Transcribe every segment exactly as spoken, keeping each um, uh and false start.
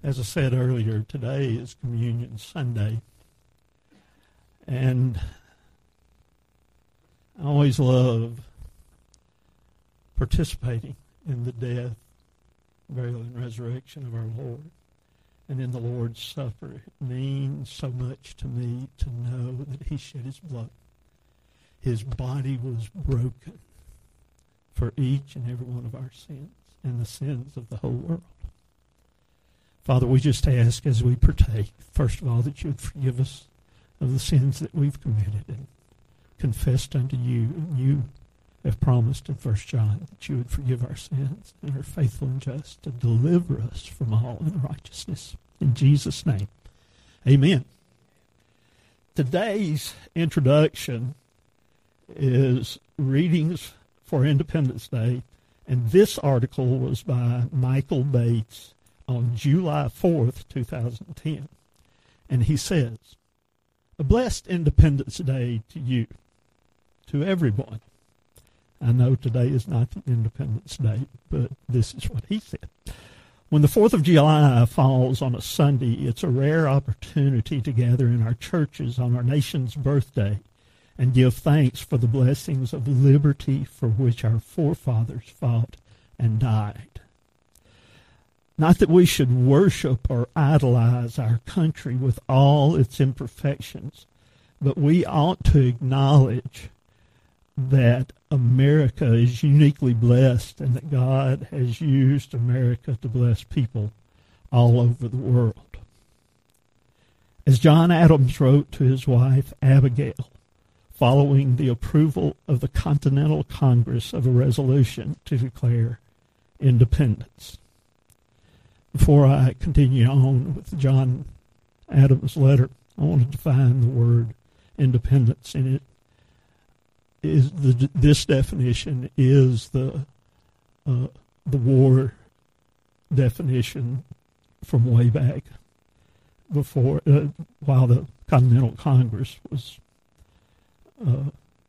As I said earlier, today is Communion Sunday. And I always love participating in the death, burial, and resurrection of our Lord. And in the Lord's Supper, it means so much to me to know that he shed his blood. His body was broken for each and every one of our sins and the sins of the whole world. Father, we just ask as we partake, first of all, that you would forgive us of the sins that we've committed and confessed unto you. And you have promised in First John that you would forgive our sins and are faithful and just to deliver us from all unrighteousness. In Jesus' name, amen. Today's introduction is readings for Independence Day, and this article was by Michael Bates on July fourth, two thousand ten. And he says, "A blessed Independence Day to you, to everyone." I know today is not Independence Day, but this is what he said. "When the fourth of July falls on a Sunday, it's a rare opportunity to gather in our churches on our nation's birthday and give thanks for the blessings of liberty for which our forefathers fought and died. Not that we should worship or idolize our country with all its imperfections, but we ought to acknowledge that America is uniquely blessed and that God has used America to bless people all over the world." As John Adams wrote to his wife Abigail, following the approval of the Continental Congress of a resolution to declare independence. Before I continue on with John Adams' letter, I want to define the word independence. And it is the, this definition is the uh, the war definition from way back before, uh, while the Continental Congress was uh,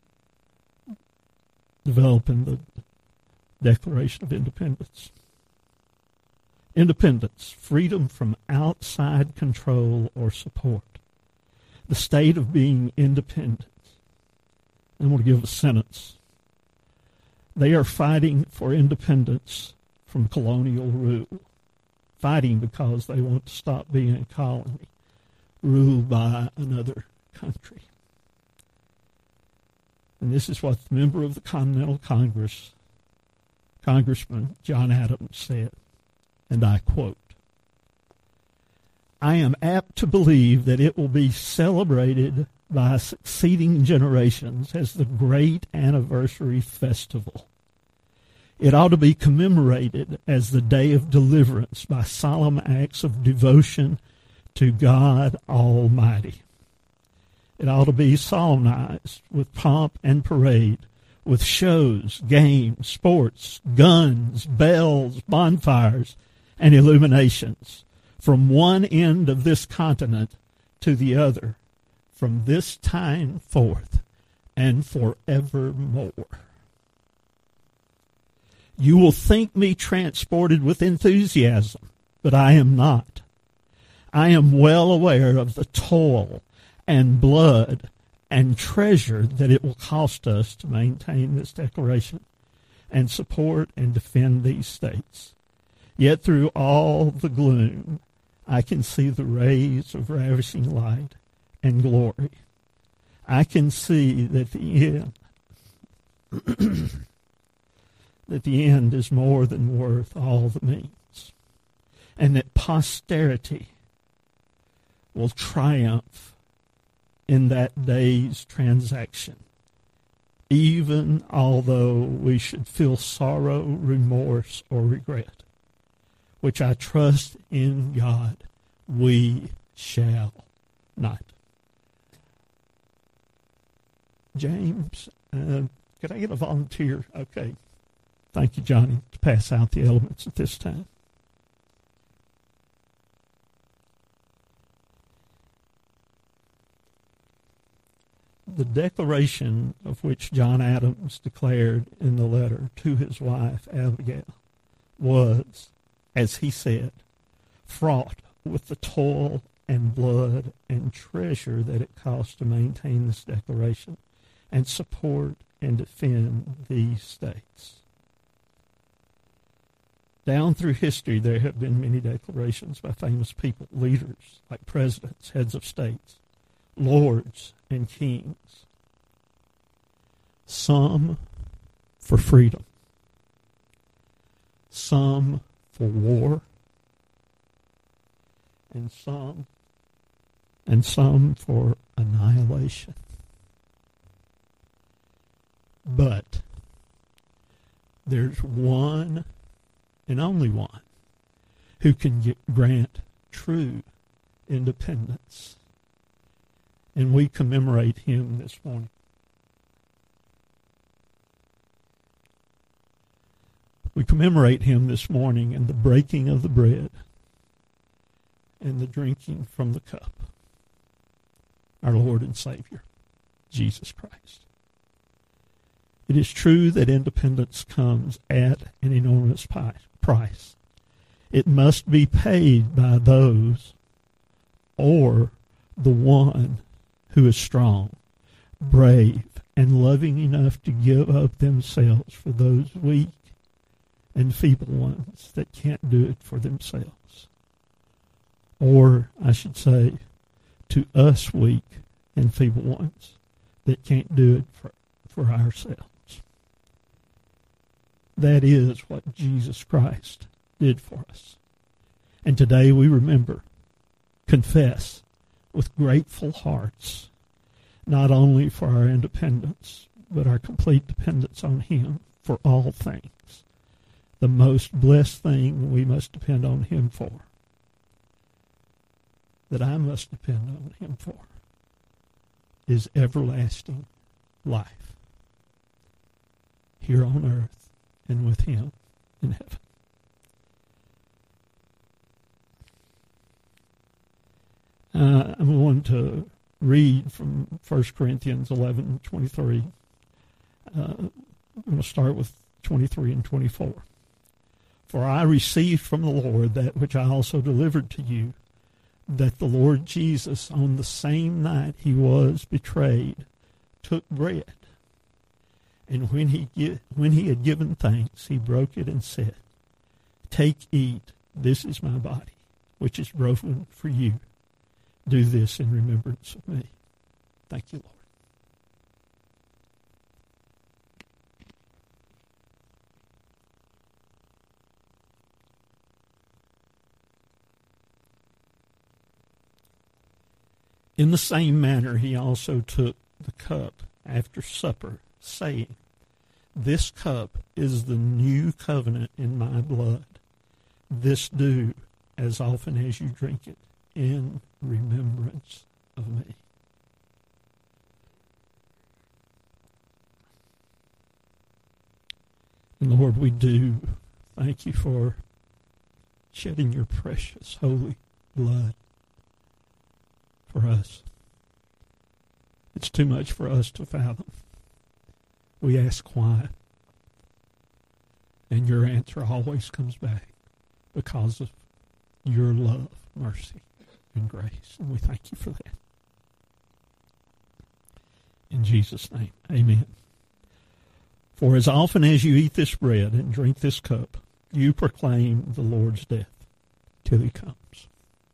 developing the Declaration of Independence. Independence, freedom from outside control or support. The state of being independent. I'm going to give a sentence. They are fighting for independence from colonial rule. Fighting because they want to stop being a colony ruled by another country. And this is what the member of the Continental Congress, Congressman John Adams, said. And I quote, "I am apt to believe that it will be celebrated by succeeding generations as the great anniversary festival. It ought to be commemorated as the day of deliverance by solemn acts of devotion to God Almighty. It ought to be solemnized with pomp and parade, with shows, games, sports, guns, bells, bonfires, and illuminations from one end of this continent to the other, from this time forth and forevermore. You will think me transported with enthusiasm, but I am not. I am well aware of the toil and blood and treasure that it will cost us to maintain this declaration and support and defend these states. Yet through all the gloom, I can see the rays of ravishing light and glory. I can see that the end, that the end is more than worth all the means, and that posterity will triumph in that day's transaction, even although we should feel sorrow, remorse, or regret, which I trust in God we shall not." James, uh, could I get a volunteer? Okay. Thank you, Johnny, to pass out the elements at this time. The declaration of which John Adams declared in the letter to his wife, Abigail, was, as he said, fraught with the toil and blood and treasure that it costs to maintain this declaration and support and defend these states. Down through history, there have been many declarations by famous people, leaders like presidents, heads of states, lords, and kings. Some for freedom, some for war, and some and some for annihilation. But there's one and only one who can get, grant true independence. And we commemorate him this morning. We commemorate him this morning in the breaking of the bread and the drinking from the cup. Our Lord and Savior, Jesus Christ. It is true that independence comes at an enormous price. It must be paid by those or the one who is strong, brave, and loving enough to give up themselves for those weak and feeble ones that can't do it for themselves. Or, I should say, to us weak and feeble ones that can't do it for, for ourselves. That is what Jesus Christ did for us. And today we remember, confess with grateful hearts, not only for our independence, but our complete dependence on Him for all things. The most blessed thing we must depend on Him for, that I must depend on Him for, is everlasting life here on earth and with Him in heaven. Uh, I'm going to read from First Corinthians eleven twenty-three. Uh, I'm going to start with twenty-three and twenty-four. For I received from the Lord that which I also delivered to you, that the Lord Jesus, on the same night he was betrayed, took bread. And when he when he had given thanks, he broke it and said, "Take, eat, this is my body, which is broken for you. Do this in remembrance of me." Thank you, Lord. In the same manner, he also took the cup after supper, saying, "This cup is the new covenant in my blood. This do as often as you drink it in remembrance of me." And Lord, we do thank you for shedding your precious, holy blood for us. It's too much for us to fathom. We ask why, and your answer always comes back because of your love, mercy, and grace, and we thank you for that. In Jesus' name, amen. For as often as you eat this bread and drink this cup, you proclaim the Lord's death till he comes.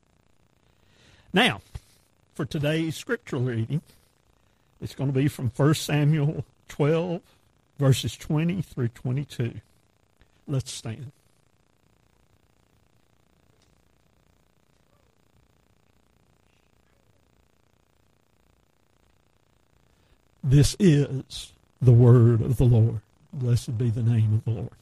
Now, for today's scriptural reading, it's going to be from First Samuel twelve, verses twenty through twenty-two. Let's stand. This is the word of the Lord. Blessed be the name of the Lord.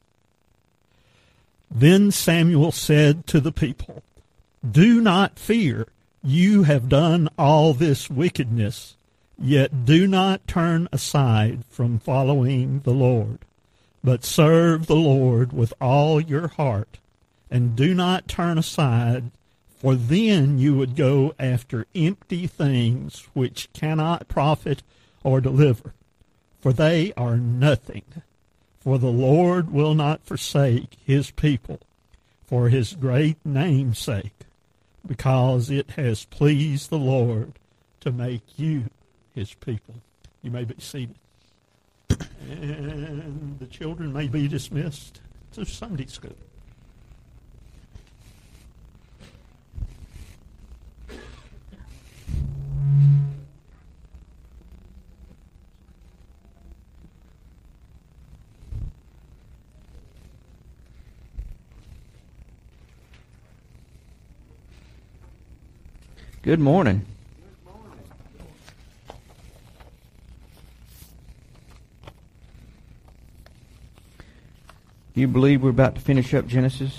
Then Samuel said to the people, "Do not fear. You have done all this wickedness, yet do not turn aside from following the Lord, but serve the Lord with all your heart, and do not turn aside, for then you would go after empty things which cannot profit or deliver, for they are nothing. For the Lord will not forsake his people for his great name's sake, because it has pleased the Lord to make you his people. You may be seated. And the children may be dismissed to Sunday school. Good morning. Do you believe we're about to finish up Genesis?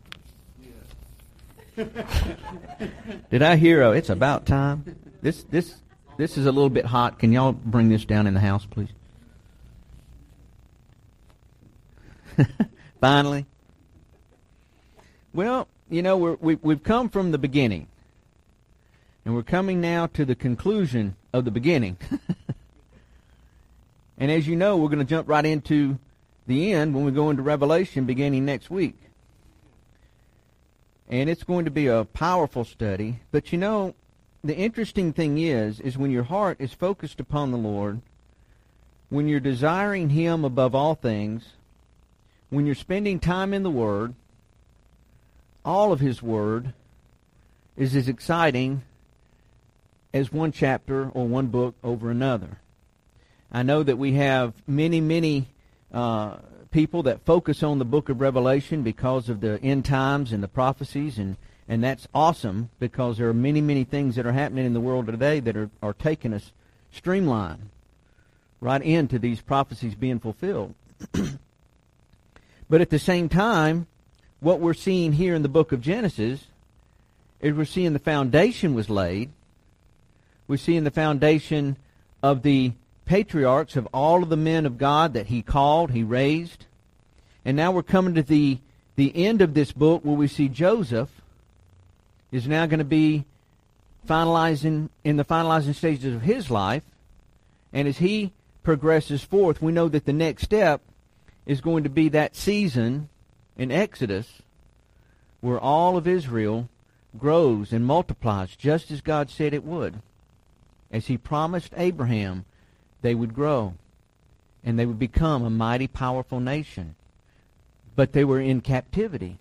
Yeah. Did I hear a, it's about time? This this this is a little bit hot. Can y'all bring this down in the house, please? Finally. Well, you know, we're, we, we've come from the beginning. And we're coming now to the conclusion of the beginning. And as you know, we're going to jump right into the end when we go into Revelation beginning next week. And it's going to be a powerful study. But you know, the interesting thing is, is when your heart is focused upon the Lord, when you're desiring Him above all things, when you're spending time in the Word, all of His Word is as exciting as one chapter or one book over another. I know that we have many, many uh, people that focus on the book of Revelation because of the end times and the prophecies, and, and that's awesome because there are many, many things that are happening in the world today that are, are taking us streamline right into these prophecies being fulfilled. But at the same time, what we're seeing here in the book of Genesis is we're seeing the foundation was laid. We're seeing the foundation of the patriarchs, of all of the men of God that He called, He raised. And now we're coming to the, the end of this book where we see Joseph is now going to be finalizing in the finalizing stages of his life. And as he progresses forth, we know that the next step is going to be that season in Exodus where all of Israel grows and multiplies just as God said it would. As He promised Abraham, they would grow and they would become a mighty, powerful nation. But they were in captivity.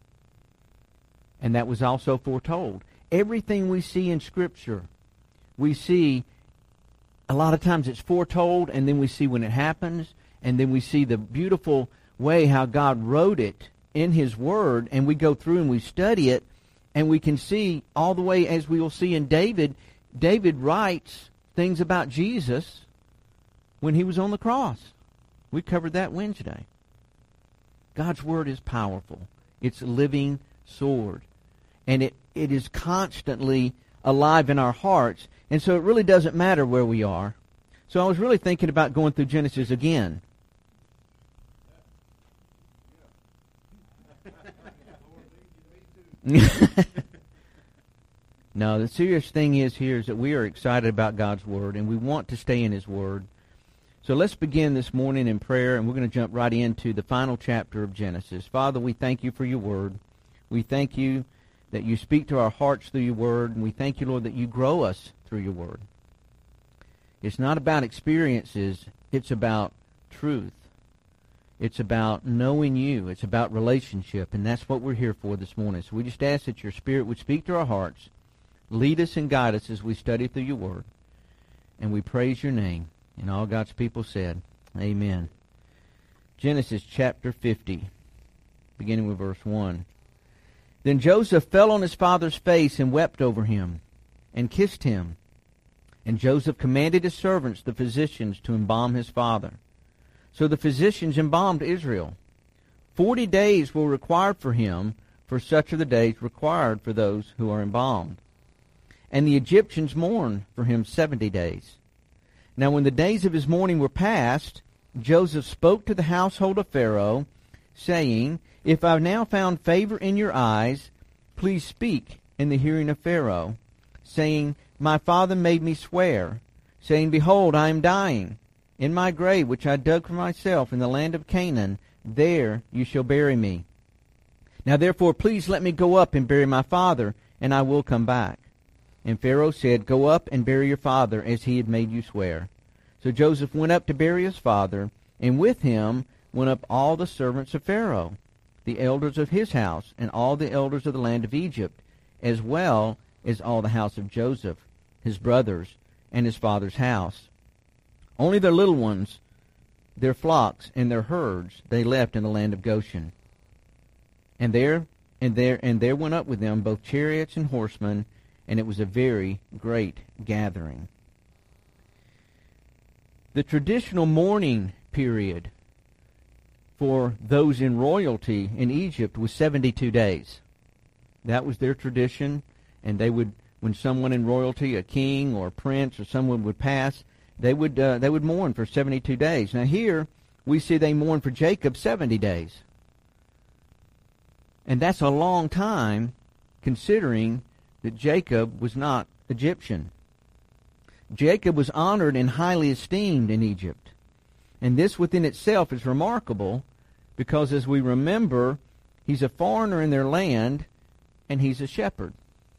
And that was also foretold. Everything we see in Scripture, we see a lot of times it's foretold, and then we see when it happens, and then we see the beautiful way how God wrote it in His Word, and we go through and we study it, and we can see all the way, as we will see in David, David writes things about Jesus when He was on the cross. We covered that Wednesday. God's Word is powerful. It's a living sword. And it, it is constantly alive in our hearts. And so it really doesn't matter where we are. So I was really thinking about going through Genesis again. No, the serious thing is here is that we are excited about God's Word, and we want to stay in His Word. So let's begin this morning in prayer, and we're going to jump right into the final chapter of Genesis. Father, we thank You for Your Word. We thank You that You speak to our hearts through Your Word, and we thank You, Lord, that You grow us through Your Word. It's not about experiences. It's about truth. It's about knowing You. It's about relationship, and that's what we're here for this morning. So we just ask that Your Spirit would speak to our hearts, lead us and guide us as we study through Your Word, and we praise Your name. And all God's people said, amen. Genesis chapter fifty, beginning with verse one. Then Joseph fell on his father's face and wept over him and kissed him. And Joseph commanded his servants, the physicians, to embalm his father. So the physicians embalmed Israel. Forty days were required for him, for such are the days required for those who are embalmed. And the Egyptians mourned for him seventy days. Now when the days of his mourning were past, Joseph spoke to the household of Pharaoh, saying, If I have now found favor in your eyes, please speak in the hearing of Pharaoh, saying, My father made me swear, saying, Behold, I am dying. In my grave, which I dug for myself in the land of Canaan, there you shall bury me. Now therefore please let me go up and bury my father, and I will come back. And Pharaoh said, Go up and bury your father, as he had made you swear. So Joseph went up to bury his father, and with him went up all the servants of Pharaoh, the elders of his house, and all the elders of the land of Egypt, as well as all the house of Joseph, his brothers, and his father's house. Only their little ones, their flocks, and their herds they left in the land of Goshen. And there and there and there went up with them both chariots and horsemen, and it was a very great gathering. The traditional mourning period for those in royalty in Egypt was seventy-two days. That was their tradition, and they would, when someone in royalty, a king or a prince or someone would pass, they would uh, they would mourn for seventy-two days. Now here we see they mourn for Jacob seventy days. And that's a long time, considering that Jacob was not Egyptian. Jacob was honored and highly esteemed in Egypt. And this within itself is remarkable, because as we remember, he's a foreigner in their land, and he's a shepherd.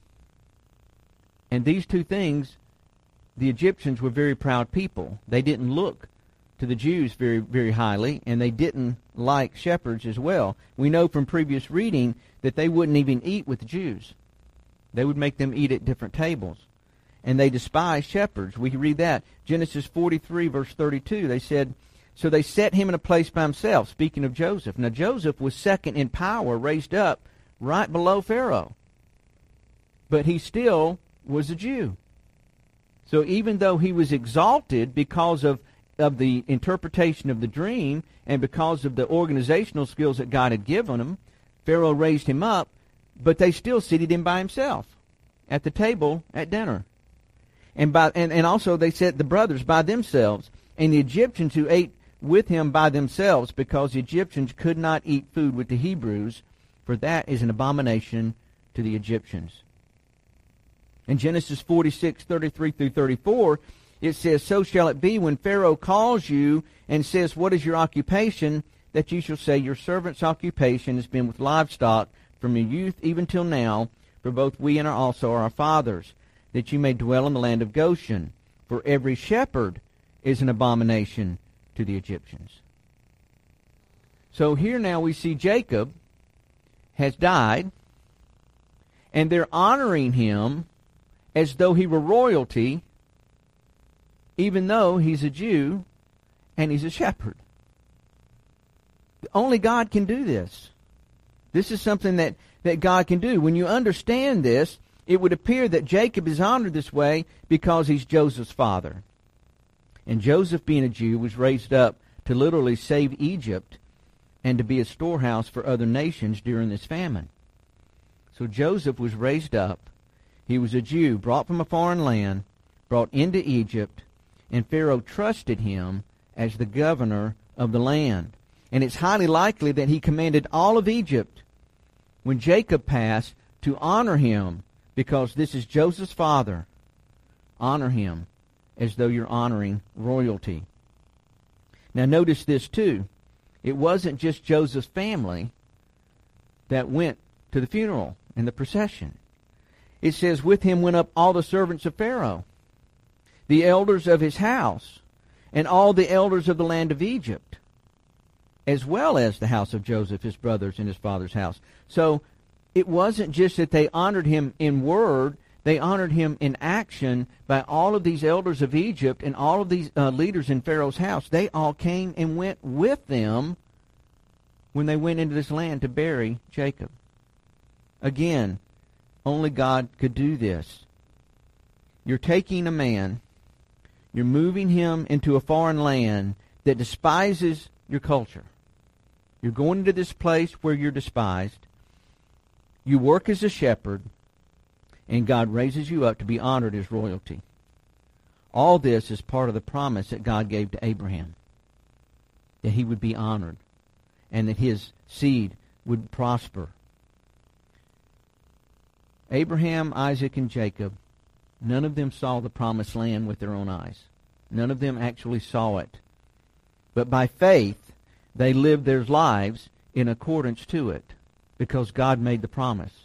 And these two things, the Egyptians were very proud people. They didn't look to the Jews very, very highly, and they didn't like shepherds as well. We know from previous reading that they wouldn't even eat with the Jews. They would make them eat at different tables. And they despised shepherds. We read that. Genesis forty-three, verse thirty-two, they said, So they set him in a place by himself, speaking of Joseph. Now Joseph was second in power, raised up right below Pharaoh. But he still was a Jew. So even though he was exalted because of, of the interpretation of the dream and because of the organizational skills that God had given him, Pharaoh raised him up, but they still seated him by himself at the table at dinner. And, by, and, and also they set the brothers by themselves, and the Egyptians who ate with him by themselves, because the Egyptians could not eat food with the Hebrews, for that is an abomination to the Egyptians. In Genesis forty-six, thirty-three through thirty-four, it says, So shall it be when Pharaoh calls you and says, What is your occupation? That you shall say, Your servant's occupation has been with livestock from your youth even till now, for both we and our also are our fathers, that you may dwell in the land of Goshen. For every shepherd is an abomination to the Egyptians. So here now we see Jacob has died, and they're honoring him as though he were royalty, even though he's a Jew and he's a shepherd. Only God can do this. This is something that, that God can do. When you understand this, it would appear that Jacob is honored this way because he's Joseph's father. And Joseph, being a Jew, was raised up to literally save Egypt and to be a storehouse for other nations during this famine. So Joseph was raised up. He was a Jew, brought from a foreign land, brought into Egypt, and Pharaoh trusted him as the governor of the land. And it's highly likely that he commanded all of Egypt, when Jacob passed, to honor him, because this is Joseph's father. Honor him as though you're honoring royalty. Now notice this too. It wasn't just Joseph's family that went to the funeral and the procession. It says, with him went up all the servants of Pharaoh, the elders of his house, and all the elders of the land of Egypt, as well as the house of Joseph, his brothers, and his father's house. So it wasn't just that they honored him in word, they honored him in action by all of these elders of Egypt and all of these uh, leaders in Pharaoh's house. They all came and went with them when they went into this land to bury Jacob. Again, only God could do this. You're taking a man, you're moving him into a foreign land that despises your culture. You're going into this place where you're despised. You work as a shepherd, and God raises you up to be honored as royalty. All this is part of the promise that God gave to Abraham, that he would be honored and that his seed would prosper. Abraham, Isaac, and Jacob, none of them saw the promised land with their own eyes. None of them actually saw it. But by faith, they lived their lives in accordance to it, because God made the promise.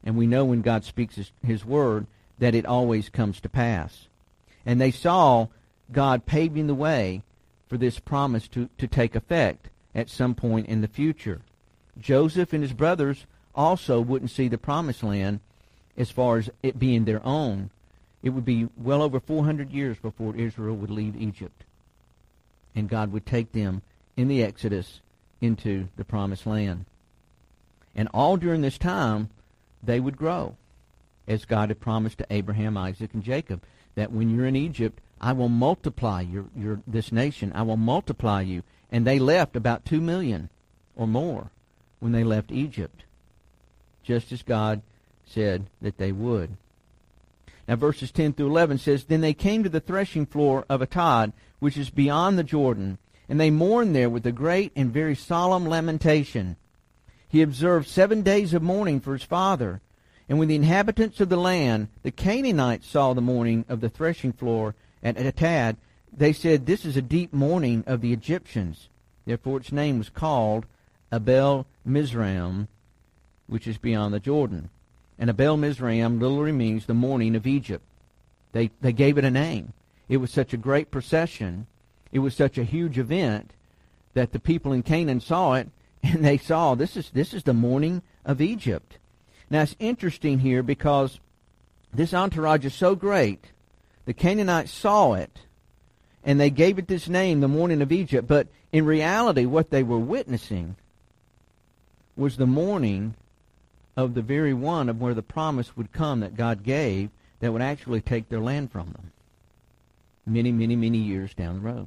And we know when God speaks his, his word that it always comes to pass. And they saw God paving the way for this promise to, to take effect at some point in the future. Joseph and his brothers also wouldn't see the promised land as far as it being their own. It would be well over four hundred years before Israel would leave Egypt. And God would take them in the Exodus into the promised land. And all during this time, they would grow, as God had promised to Abraham, Isaac, and Jacob, that when you're in Egypt, I will multiply your, your this nation. I will multiply you. And they left about two million or more when they left Egypt, just as God said that they would. Now verses ten through eleven says, Then they came to the threshing floor of Atad, which is beyond the Jordan, and they mourned there with a great and very solemn lamentation. He observed seven days of mourning for his father. And when the inhabitants of the land, the Canaanites, saw the mourning of the threshing floor at Atad, they said, This is a deep mourning of the Egyptians. Therefore its name was called Abel Mizraim, which is beyond the Jordan. And Abel Mizraim literally means the mourning of Egypt. They they gave it a name. It was such a great procession. It was such a huge event that the people in Canaan saw it, and they saw this is this is the mourning of Egypt. Now it's interesting here because this entourage is so great. The Canaanites saw it, and they gave it this name, the mourning of Egypt. But in reality, what they were witnessing was the mourning of the very one of where the promise would come that God gave that would actually take their land from them many, many, many years down the road.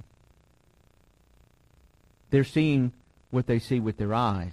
They're seeing what they see with their eyes,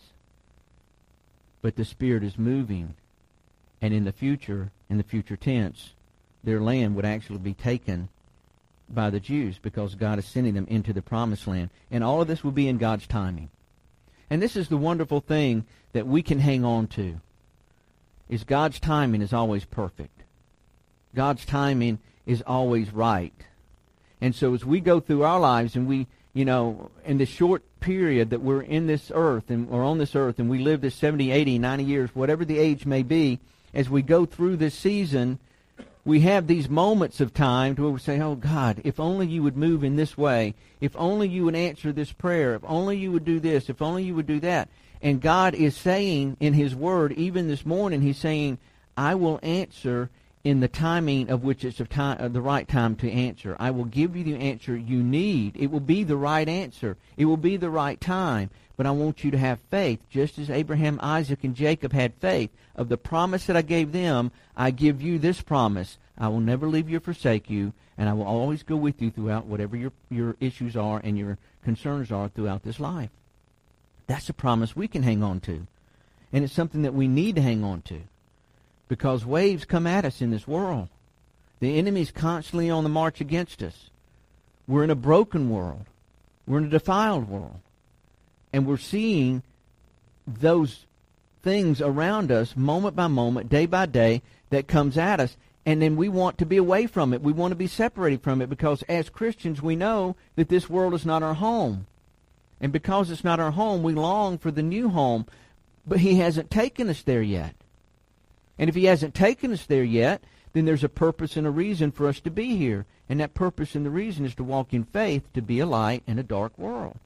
but the Spirit is moving, and in the future, in the future tense, their land would actually be taken by the Jews because God is sending them into the promised land. And all of this will be in God's timing. And this is the wonderful thing that we can hang on to, is God's timing is always perfect. God's timing is always right. And so as we go through our lives and we, you know, in the short period that we're in this earth and or on this earth and we live this seventy, eighty, ninety years, whatever the age may be, as we go through this season, we have these moments of time to where we say, oh God, if only you would move in this way, if only you would answer this prayer, if only you would do this, if only you would do that. And God is saying in His Word, even this morning, He's saying, I will answer in the timing of which it's a time, uh, the right time to answer. I will give you the answer you need. It will be the right answer. It will be the right time. But I want you to have faith, just as Abraham, Isaac, and Jacob had faith. Of the promise that I gave them, I give you this promise. I will never leave you or forsake you, and I will always go with you throughout whatever your, your issues are and your concerns are throughout this life. That's a promise we can hang on to. And it's something that we need to hang on to. Because waves come at us in this world. The enemy's constantly on the march against us. We're in a broken world. We're in a defiled world. And we're seeing those things around us moment by moment, day by day, that comes at us. And then we want to be away from it. We want to be separated from it because as Christians we know that this world is not our home. And because it's not our home, we long for the new home. But He hasn't taken us there yet. And if He hasn't taken us there yet, then there's a purpose and a reason for us to be here. And that purpose and the reason is to walk in faith, to be a light in a dark world.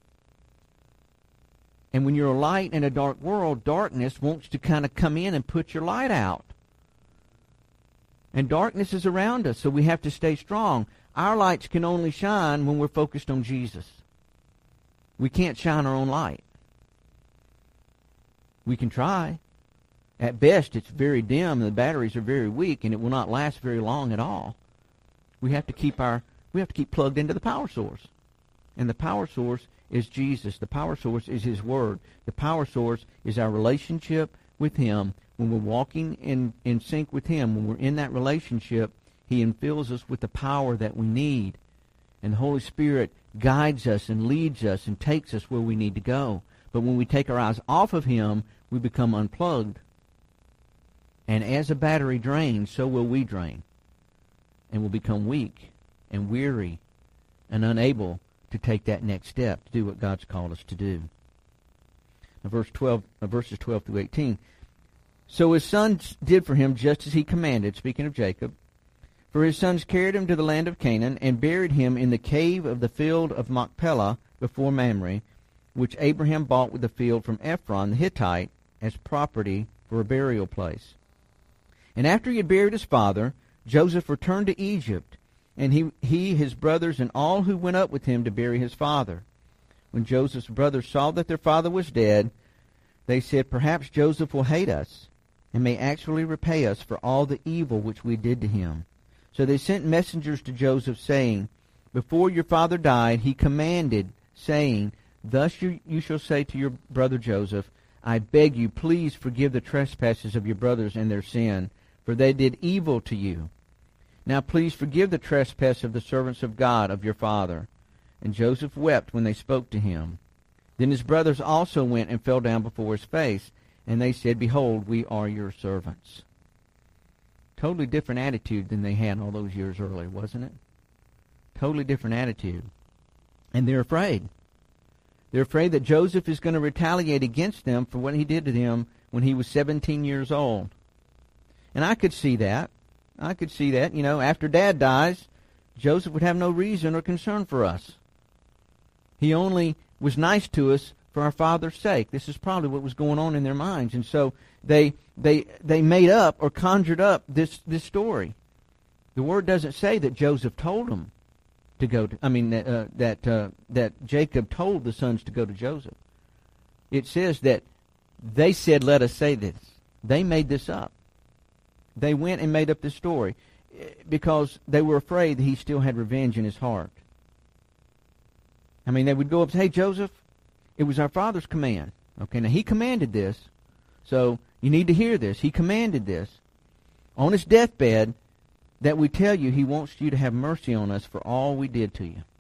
And when you're a light in a dark world, darkness wants to kind of come in and put your light out. And darkness is around us, so we have to stay strong. Our lights can only shine when we're focused on Jesus. We can't shine our own light. We can try. At best, it's very dim, and the batteries are very weak, and it will not last very long at all. We have to keep our we have to keep plugged into the power source. And the power source is Jesus. The power source is His Word. The power source is our relationship with Him. When we're walking in, in sync with Him, when we're in that relationship, He infills us with the power that we need. And the Holy Spirit guides us and leads us and takes us where we need to go. But when we take our eyes off of Him, we become unplugged. And as a battery drains, so will we drain. And we'll become weak and weary and unable to take that next step to do what God's called us to do. Now, verse twelve, uh, verses twelve through eighteen. So his sons did for him just as he commanded, speaking of Jacob. For his sons carried him to the land of Canaan and buried him in the cave of the field of Machpelah before Mamre, which Abraham bought with the field from Ephron the Hittite as property for a burial place. And after he had buried his father, Joseph returned to Egypt, and he, he, his brothers, and all who went up with him to bury his father. When Joseph's brothers saw that their father was dead, they said, "Perhaps Joseph will hate us, and may actually repay us for all the evil which we did to him." So they sent messengers to Joseph, saying, "Before your father died, he commanded, saying, Thus you, you shall say to your brother Joseph, I beg you, please forgive the trespasses of your brothers and their sin, for they did evil to you. Now please forgive the trespass of the servants of God, of your father." And Joseph wept when they spoke to him. Then his brothers also went and fell down before his face, and they said, "Behold, we are your servants." Totally different attitude than they had all those years earlier, wasn't it? Totally different attitude. And they're afraid. They're afraid that Joseph is going to retaliate against them for what he did to them when he was seventeen years old. And I could see that. I could see that. You know, after Dad dies, Joseph would have no reason or concern for us. He only was nice to us for our father's sake. This is probably what was going on in their minds. And so they they they made up or conjured up this, this story. The word doesn't say that Joseph told them to go to, I mean, uh, that uh, that Jacob told the sons to go to Joseph. It says that they said, "Let us say this." They made this up. They went and made up this story because they were afraid that he still had revenge in his heart. I mean, they would go up and say, "Hey, Joseph, it was our father's command." Okay, now he commanded this, so you need to hear this. He commanded this on his deathbed, that we tell you he wants you to have mercy on us for all we did to you.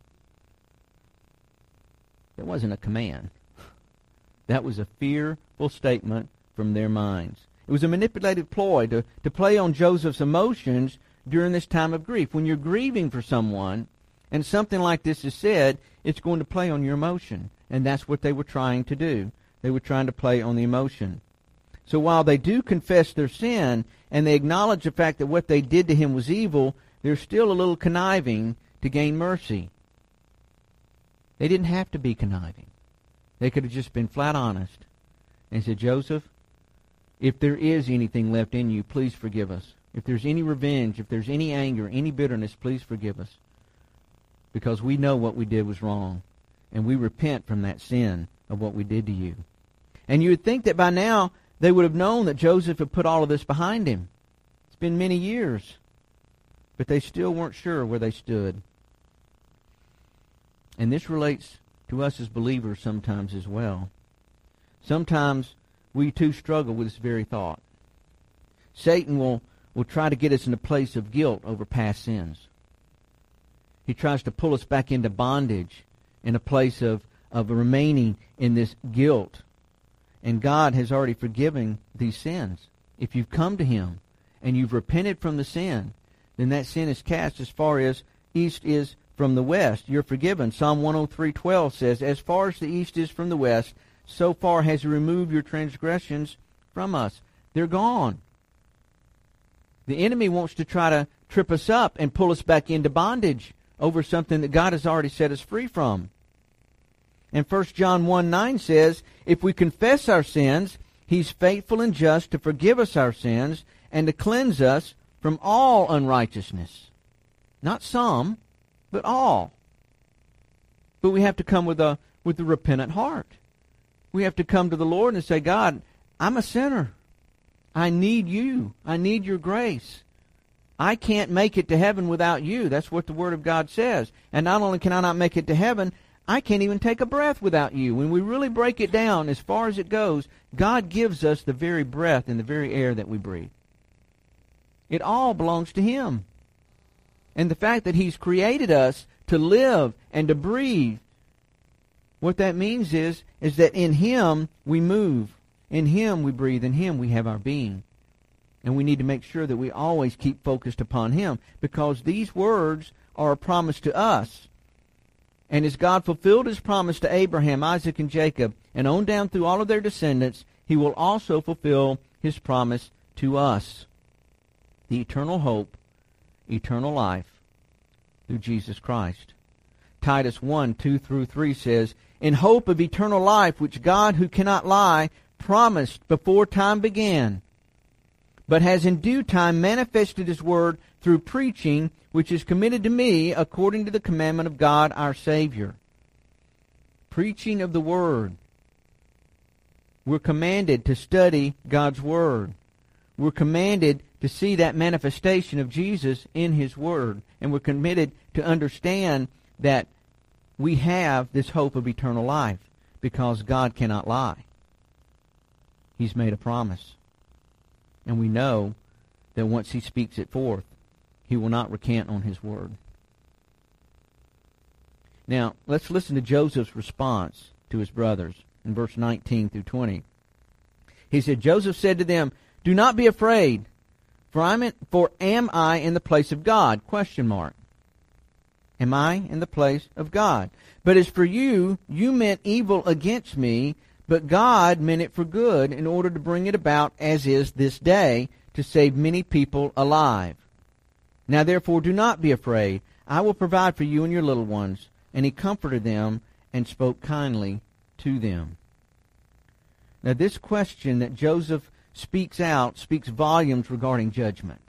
That wasn't a command. That was a fearful statement from their minds. It was a manipulative ploy to, to play on Joseph's emotions during this time of grief. When you're grieving for someone and something like this is said, it's going to play on your emotion. And that's what they were trying to do. They were trying to play on the emotion. So while they do confess their sin and they acknowledge the fact that what they did to him was evil, they're still a little conniving to gain mercy. They didn't have to be conniving. They could have just been flat honest and said, "Joseph, if there is anything left in you, please forgive us. If there's any revenge, if there's any anger, any bitterness, please forgive us. Because we know what we did was wrong. And we repent from that sin of what we did to you." And you would think that by now they would have known that Joseph had put all of this behind him. It's been many years. But they still weren't sure where they stood. And this relates to us as believers sometimes as well. Sometimes we too struggle with this very thought. Satan will, will try to get us in a place of guilt over past sins. He tries to pull us back into bondage, in a place of, of remaining in this guilt. And God has already forgiven these sins. If you've come to him and you've repented from the sin, then that sin is cast as far as east is from the west. You're forgiven. Psalm one oh three twelve says, "As far as the east is from the west, so far has he removed your transgressions from us." They're gone. The enemy wants to try to trip us up and pull us back into bondage over something that God has already set us free from. And First John one nine says, "If we confess our sins, he's faithful and just to forgive us our sins and to cleanse us from all unrighteousness." Not some, but all. But we have to come with a with a repentant heart. We have to come to the Lord and say, "God, I'm a sinner. I need you. I need your grace. I can't make it to heaven without you." That's what the Word of God says. And not only can I not make it to heaven, I can't even take a breath without you. When we really break it down as far as it goes, God gives us the very breath and the very air that we breathe. It all belongs to him. And the fact that he's created us to live and to breathe, what that means is, is that in him we move. In him we breathe. In him we have our being. And we need to make sure that we always keep focused upon him, because these words are a promise to us. And as God fulfilled his promise to Abraham, Isaac, and Jacob, and on down through all of their descendants, he will also fulfill his his promise to us, the eternal hope, eternal life through Jesus Christ. Titus one, two through three says, "In hope of eternal life, which God, who cannot lie, promised before time began, but has in due time manifested his word through preaching, which is committed to me according to the commandment of God our Savior." Preaching of the word. We're commanded to study God's word. We're commanded to see that manifestation of Jesus in his word. And we're committed to understand that we have this hope of eternal life because God cannot lie. He's made a promise. And we know that once he speaks it forth, he will not recant on his word. Now, let's listen to Joseph's response to his brothers in verse nineteen through twenty. He said, "Joseph said to them, 'Do not be afraid, for I'm in, for am I in the place of God?'" Question mark. Am I in the place of God? "But as for you, you meant evil against me, but God meant it for good, in order to bring it about as is this day, to save many people alive. Now therefore do not be afraid. I will provide for you and your little ones." And he comforted them and spoke kindly to them. Now this question that Joseph speaks out speaks volumes regarding judgment.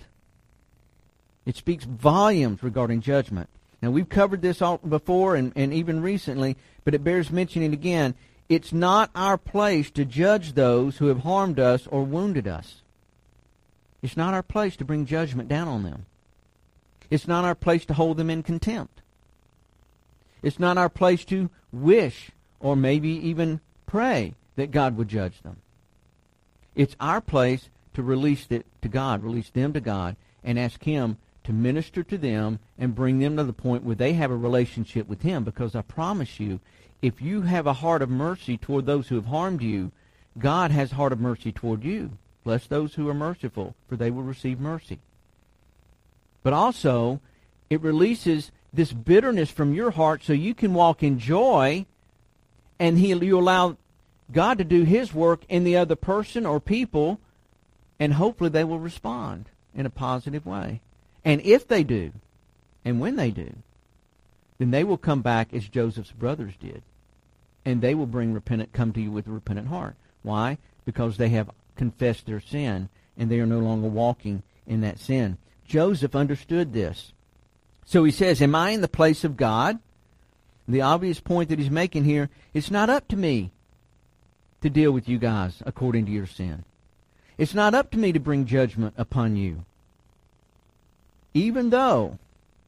It speaks volumes regarding judgment. Now we've covered this all before and, and even recently, but it bears mentioning again. It's not our place to judge those who have harmed us or wounded us. It's not our place to bring judgment down on them. It's not our place to hold them in contempt. It's not our place to wish or maybe even pray that God would judge them. It's our place to release it to God, release them to God, and ask him to minister to them and bring them to the point where they have a relationship with him. Because I promise you, if you have a heart of mercy toward those who have harmed you, God has a heart of mercy toward you. Bless those who are merciful, for they will receive mercy. But also, it releases this bitterness from your heart so you can walk in joy, and he, you allow God to do his work in the other person or people, and hopefully they will respond in a positive way. And if they do, and when they do, then they will come back as Joseph's brothers did. And they will bring repentant, come to you with a repentant heart. Why? Because they have confessed their sin, and they are no longer walking in that sin. Joseph understood this. So he says, am I in the place of God? The obvious point that he's making here, it's not up to me to deal with you guys according to your sin. It's not up to me to bring judgment upon you. Even though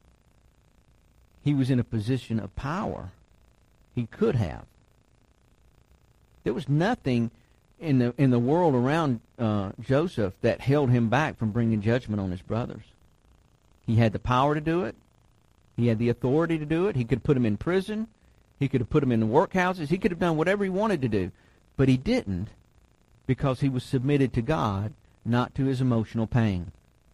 he was in a position of power, he could have. There was nothing in the in the world around uh, Joseph that held him back from bringing judgment on his brothers. He had the power to do it. He had the authority to do it. He could put them in prison. He could have put them in the workhouses. He could have done whatever he wanted to do. But he didn't, because he was submitted to God, not to his emotional pain.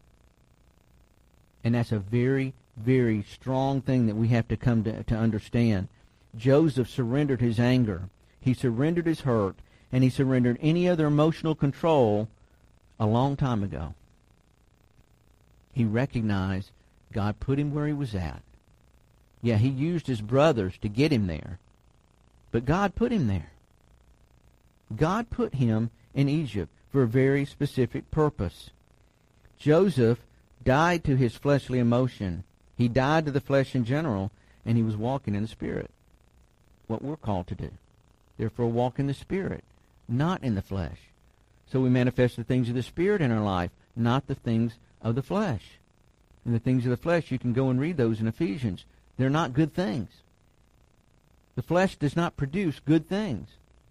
And that's a very, very strong thing that we have to come to, to understand. Joseph surrendered his anger. He surrendered his hurt. And he surrendered any other emotional control a long time ago. He recognized God put him where he was at. Yeah, he used his brothers to get him there. But God put him there. God put him in Egypt for a very specific purpose. Joseph died to his fleshly emotion. He died to the flesh in general, and he was walking in the Spirit. What we're called to do. Therefore, walk in the Spirit, not in the flesh. So we manifest the things of the Spirit in our life, not the things of the flesh. And the things of the flesh, you can go and read those in Ephesians. They're not good things. The flesh does not produce good things.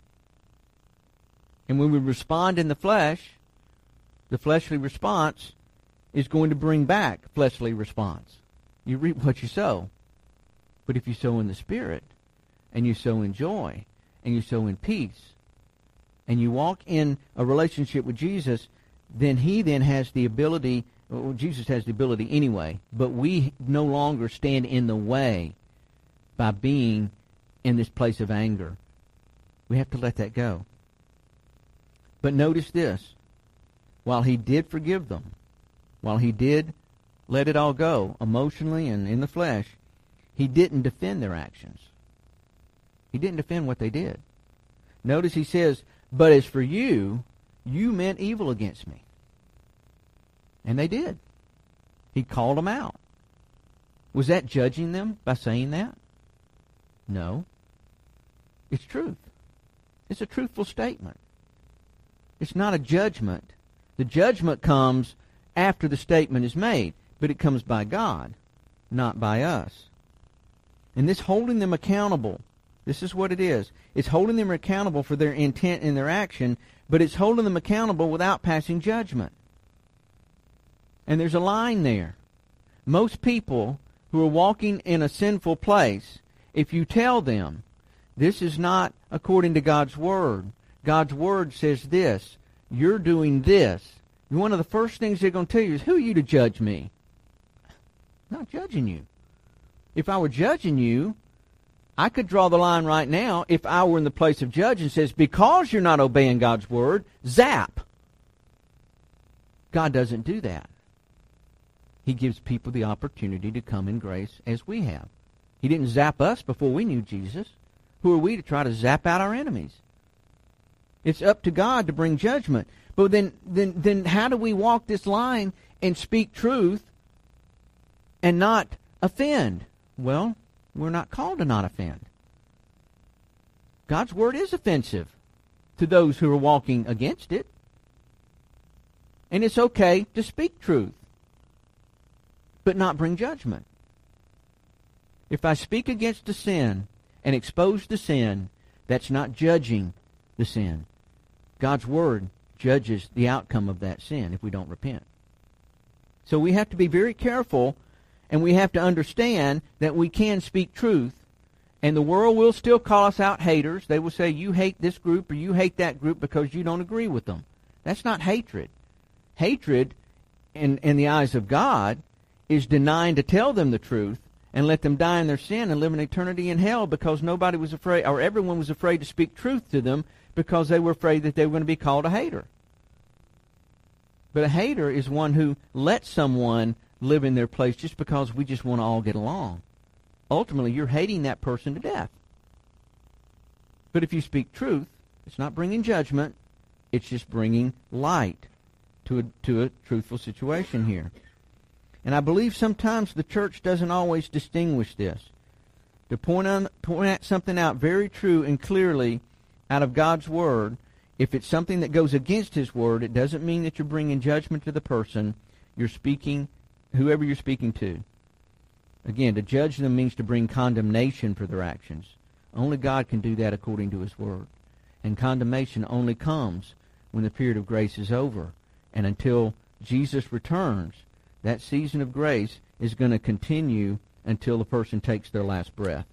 And when we respond in the flesh, the fleshly response is going to bring back fleshly response. You reap what you sow. But if you sow in the Spirit, and you sow in joy, and you sow in peace, and you walk in a relationship with Jesus, then he then has the ability, well, Jesus has the ability anyway, but we no longer stand in the way by being in this place of anger. We have to let that go. But notice this. while he did forgive them, while he did let it all go emotionally and in the flesh, he didn't defend their actions. He didn't defend what they did. Notice he says, but as for you, you meant evil against me. And they did. He called them out. Was that judging them by saying that? No. It's truth. It's a truthful statement. It's not a judgment. The judgment comes after the statement is made, but it comes by God, not by us. And this holding them accountable, this is what it is. It's holding them accountable for their intent and their action, but it's holding them accountable without passing judgment. And there's a line there. Most people who are walking in a sinful place, if you tell them, this is not according to God's Word. God's Word says this. You're doing this. One of the first things they're going to tell you is, who are you to judge me? I'm not judging you. If I were judging you, I could draw the line right now if I were in the place of judge and says, because you're not obeying God's Word, zap. God doesn't do that. He gives people the opportunity to come in grace as we have. He didn't zap us before we knew Jesus. Who are we to try to zap out our enemies? It's up to God to bring judgment. But then, then, then how do we walk this line and speak truth and not offend? Well, we're not called to not offend. God's Word is offensive to those who are walking against it. And it's okay to speak truth, but not bring judgment. If I speak against the sin and expose the sin, that's not judging the sin. God's Word judges the outcome of that sin if we don't repent. So we have to be very careful, and we have to understand that we can speak truth, and the world will still call us out haters. They will say, you hate this group or you hate that group because you don't agree with them. That's not hatred. Hatred, in, in the eyes of God, is denying to tell them the truth and let them die in their sin and live an eternity in hell because nobody was afraid, or everyone was afraid to speak truth to them because they were afraid that they were going to be called a hater. But a hater is one who lets someone live in their place just because we just want to all get along. Ultimately, you're hating that person to death. But if you speak truth, it's not bringing judgment, it's just bringing light to a, to a truthful situation here. And I believe sometimes the church doesn't always distinguish this. To point, on, point out something out very true and clearly out of God's Word, if it's something that goes against His Word, it doesn't mean that you're bringing judgment to the person you're speaking, whoever you're speaking to. Again, to judge them means to bring condemnation for their actions. Only God can do that according to His Word. And condemnation only comes when the period of grace is over. And until Jesus returns, that season of grace is going to continue until the person takes their last breath.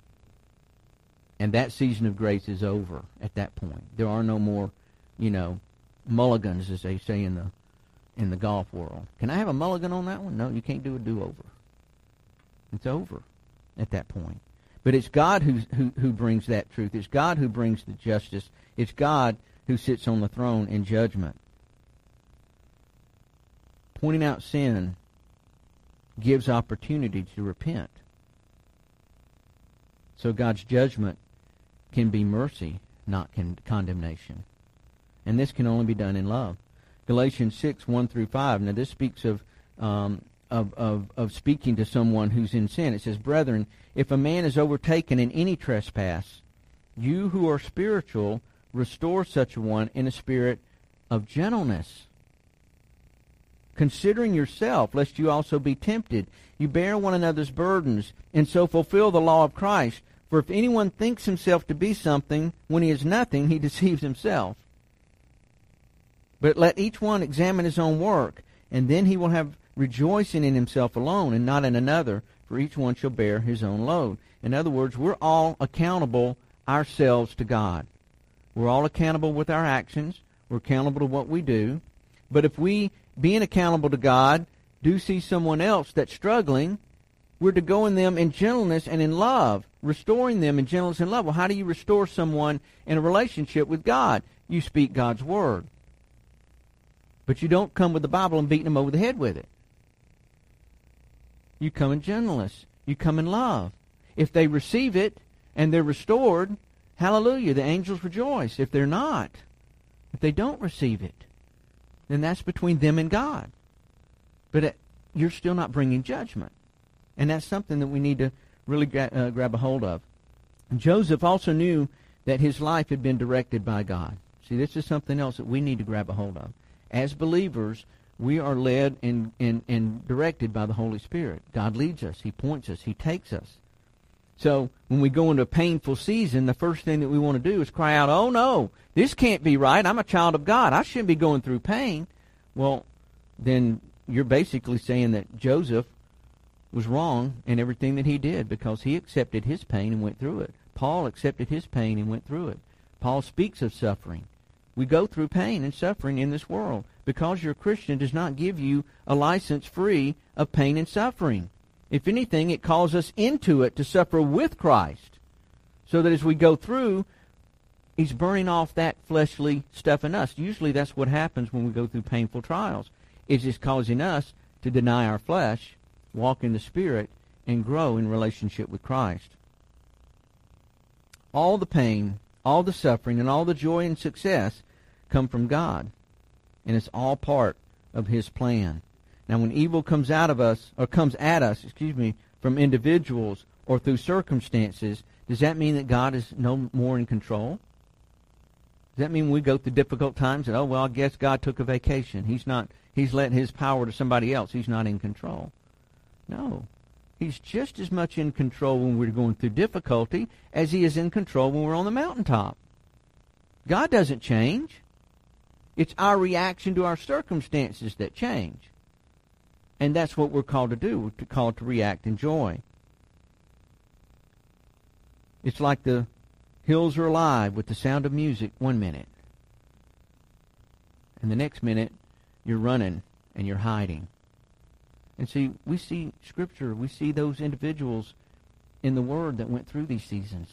And that season of grace is over at that point. There are no more, you know, mulligans, as they say in the in the golf world. Can I have a mulligan on that one? No, you can't do a do-over. It's over at that point. But it's God who, who, who brings that truth. It's God who brings the justice. It's God who sits on the throne in judgment. Pointing out sin gives opportunity to repent. So God's judgment can be mercy, not con- condemnation. And this can only be done in love. Galatians six, one through five. Now this speaks of, um, of, of, of speaking to someone who's in sin. It says, brethren, if a man is overtaken in any trespass, you who are spiritual, restore such a one in a spirit of gentleness, considering yourself, lest you also be tempted. You bear one another's burdens, and so fulfill the law of Christ. For if anyone thinks himself to be something, when he is nothing, he deceives himself. But let each one examine his own work, and then he will have rejoicing in himself alone, and not in another, for each one shall bear his own load. In other words, we're all accountable ourselves to God. We're all accountable with our actions. We're accountable to what we do. But if we, being accountable to God, do see someone else that's struggling, we're to go in them in gentleness and in love, restoring them in gentleness and love. Well, how do you restore someone in a relationship with God? You speak God's Word. But you don't come with the Bible and beating them over the head with it. You come in gentleness. You come in love. If they receive it and they're restored, hallelujah, the angels rejoice. If they're not, if they don't receive it, then that's between them and God. But it, you're still not bringing judgment. And that's something that we need to really gra- uh, grab a hold of. Joseph also knew that his life had been directed by God. See, this is something else that we need to grab a hold of. As believers, we are led and, and, and directed by the Holy Spirit. God leads us. He points us. He takes us. So when we go into a painful season, the first thing that we want to do is cry out, oh, no, this can't be right. I'm a child of God. I shouldn't be going through pain. Well, then you're basically saying that Joseph was wrong in everything that he did because he accepted his pain and went through it. Paul accepted his pain and went through it. Paul speaks of suffering. We go through pain and suffering in this world. Because you're a Christian does not give you a license free of pain and suffering. If anything, it calls us into it to suffer with Christ. So that as we go through, He's burning off that fleshly stuff in us. Usually that's what happens when we go through painful trials. It's just causing us to deny our flesh, walk in the Spirit, and grow in relationship with Christ. All the pain, all the suffering, and all the joy and success come from God. And it's all part of His plan. Now, when evil comes out of us, or comes at us, excuse me, from individuals or through circumstances, does that mean that God is no more in control? Does that mean when we go through difficult times that, oh, well, I guess God took a vacation. He's not, He's letting His power to somebody else. He's not in control. No. He's just as much in control when we're going through difficulty as He is in control when we're on the mountaintop. God doesn't change. It's our reaction to our circumstances that change. And that's what we're called to do. We're called to react in joy. It's like the hills are alive with the sound of music one minute. And the next minute, you're running and you're hiding. And see, we see Scripture, we see those individuals in the Word that went through these seasons.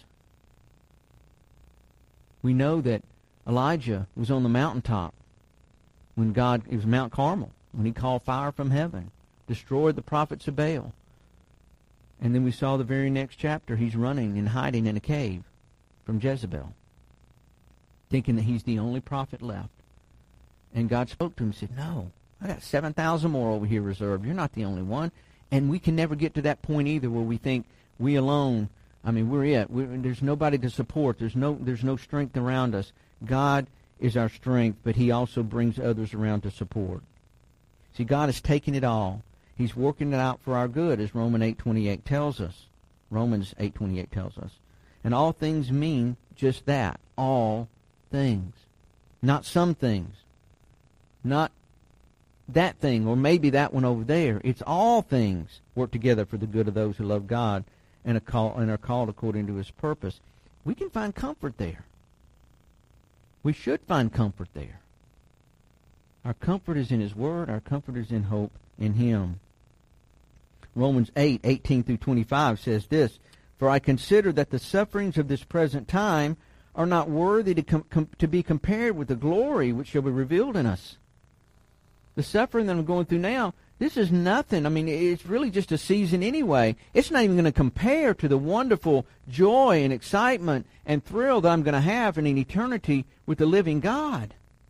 We know that Elijah was on the mountaintop when God, it was Mount Carmel, when He called fire from heaven, destroyed the prophets of Baal. And then we saw the very next chapter, he's running and hiding in a cave from Jezebel, thinking that he's the only prophet left. And God spoke to him and said, no, I got seven thousand more over here reserved. You're not the only one. And we can never get to that point either where we think we alone, I mean, we're it. We're, there's nobody to support. There's no, there's no strength around us. God is our strength, but He also brings others around to support. See, God is taking it all. He's working it out for our good, as Romans eight twenty-eight tells us. Romans eight twenty-eight tells us. And all things mean just that. All things. Not some things. Not that thing, or maybe that one over there. It's all things work together for the good of those who love God and are called, and are called according to His purpose. We can find comfort there. We should find comfort there. Our comfort is in His Word. Our comfort is in hope in Him. Romans eight, eighteen through twenty-five says this, for I consider that the sufferings of this present time are not worthy to, com- com- to be compared with the glory which shall be revealed in us. The suffering that I'm going through now, this is nothing. I mean, it's really just a season anyway. It's not even going to compare to the wonderful joy and excitement and thrill that I'm going to have in an eternity with the living God.